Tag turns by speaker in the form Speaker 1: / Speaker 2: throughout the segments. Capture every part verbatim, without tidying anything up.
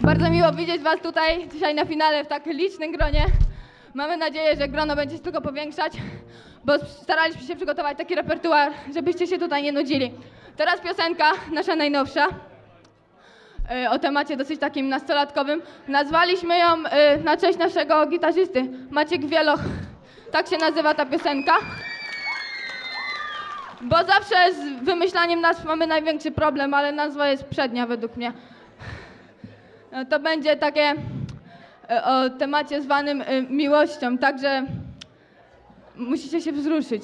Speaker 1: Bardzo miło widzieć Was tutaj dzisiaj na finale w tak licznym gronie. Mamy nadzieję, że grono będzie się tylko powiększać, bo staraliśmy się przygotować taki repertuar, żebyście się tutaj nie nudzili. Teraz piosenka, nasza najnowsza, o temacie dosyć takim nastolatkowym. Nazwaliśmy ją na cześć naszego gitarzysty, Maciek Wieloch. Tak się nazywa ta piosenka. Bo zawsze z wymyślaniem nazw mamy największy problem, ale nazwa jest przednia według mnie. To będzie takie o temacie zwanym miłością, także musicie się wzruszyć.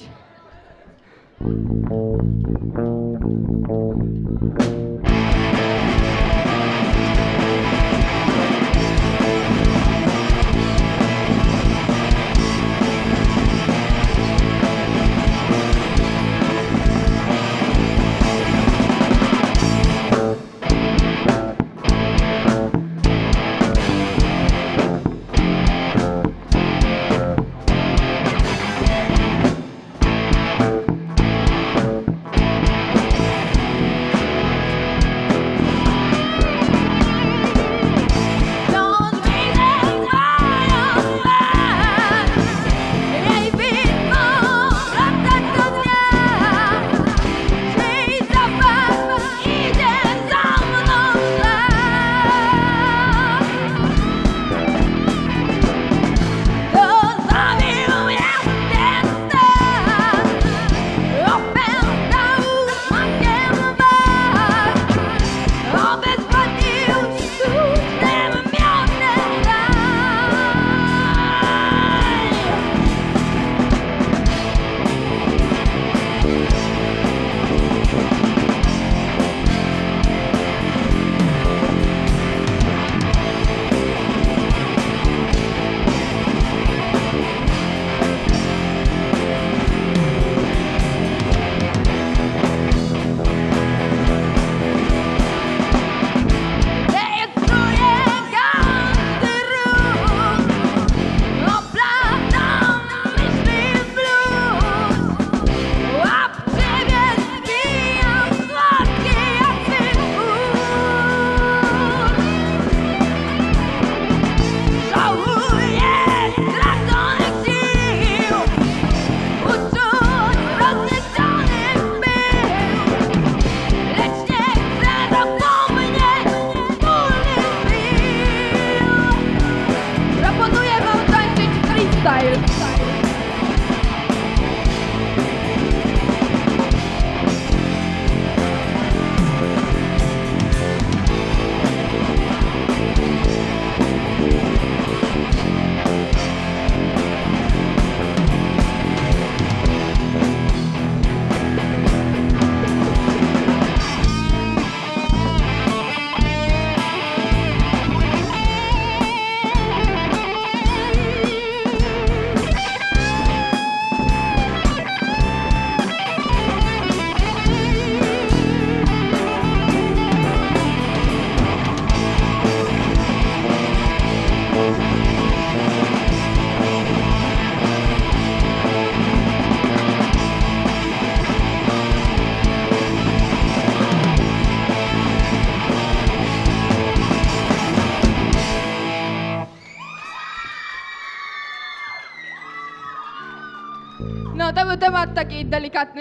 Speaker 1: No, to był temat taki delikatny.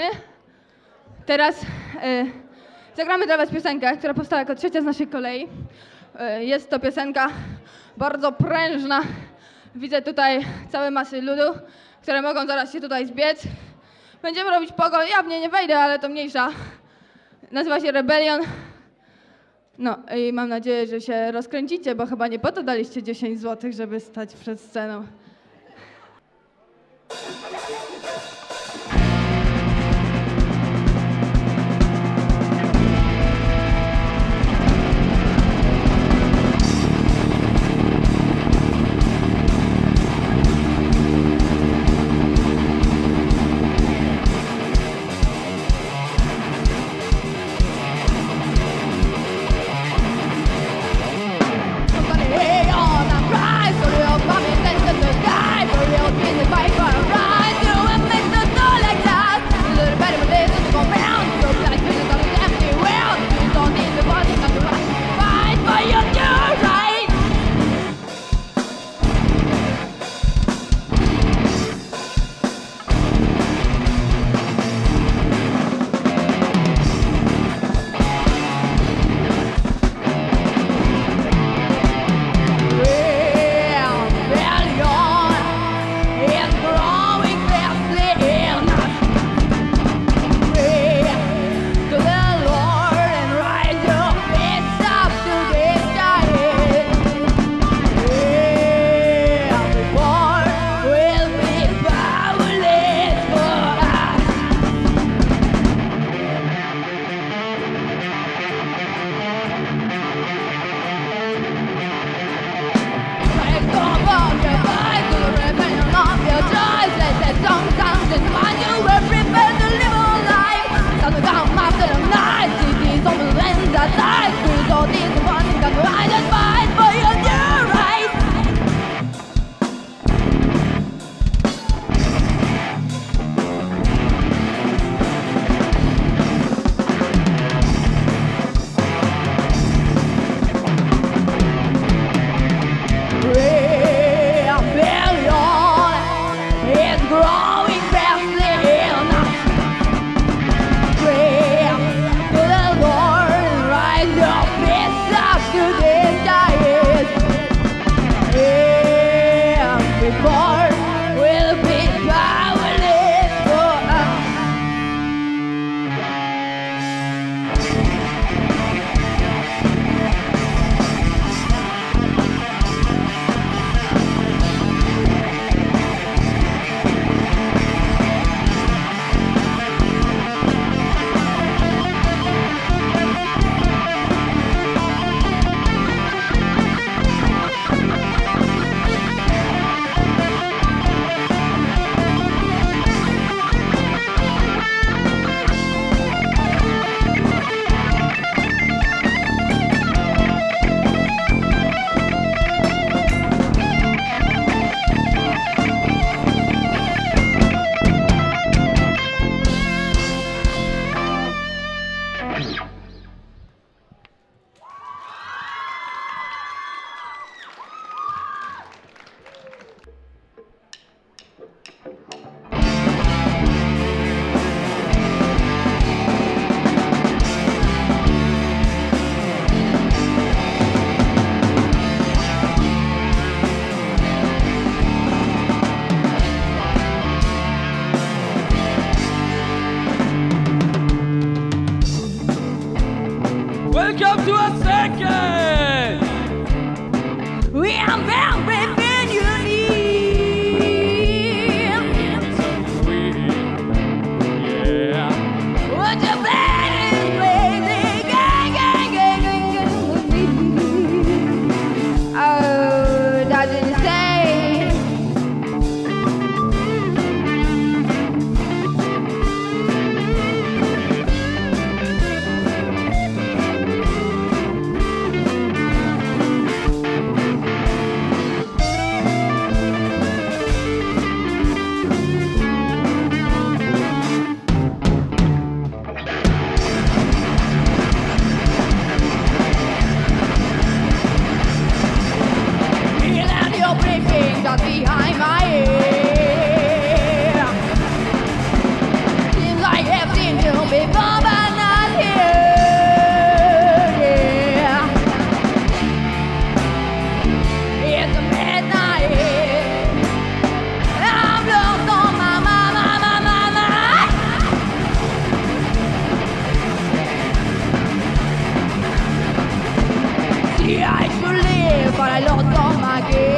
Speaker 1: Teraz y, zagramy dla Was piosenkę, która powstała jako trzecia z naszej kolei. Y, jest to piosenka bardzo prężna. Widzę tutaj całe masy ludu, które mogą zaraz się tutaj zbiec. Będziemy robić pogo, ja w nie nie wejdę, ale to mniejsza. Nazywa się Rebellion. No i mam nadzieję, że się rozkręcicie, bo chyba nie po to daliście dziesięć złotych, żeby stać przed sceną. Somebody, hey, on, I'm right, so you're
Speaker 2: Welcome to our second!
Speaker 1: We are very unique.
Speaker 2: Yeah.
Speaker 1: What you plan is crazy. Gang, gang, gang, gang, gang. Oh, doesn't say. Behind my ear, seems like I've seen you before, but not here. Yeah. It's a midnight. I'm lost on my mind, my, my, my, my. See, I should live, but I lost all my gear.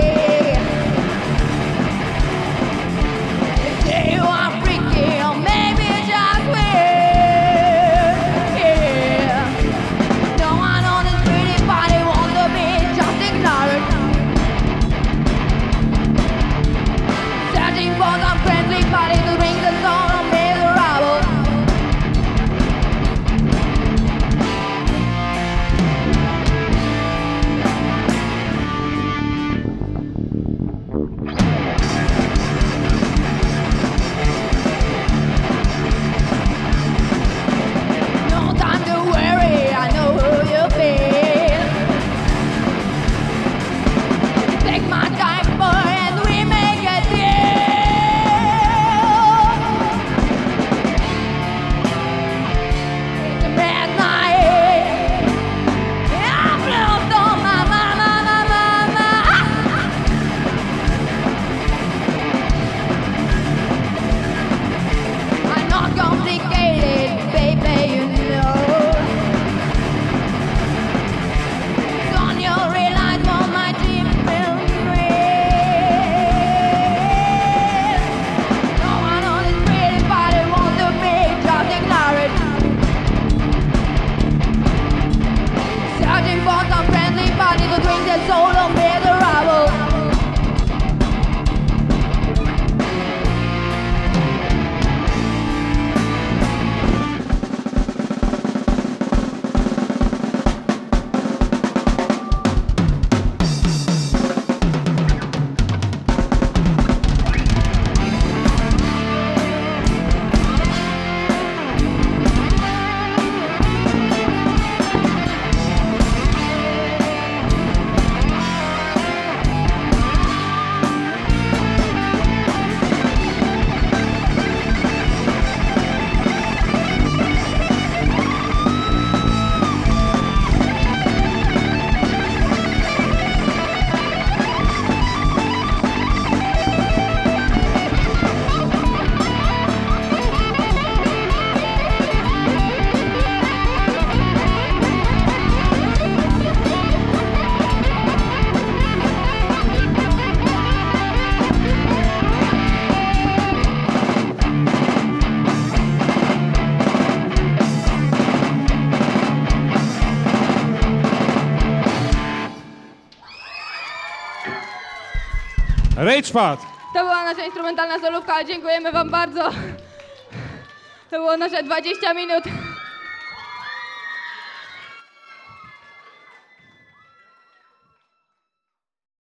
Speaker 2: Ragepad!
Speaker 1: To była nasza instrumentalna solówka, dziękujemy wam bardzo. To było nasze dwadzieścia minut.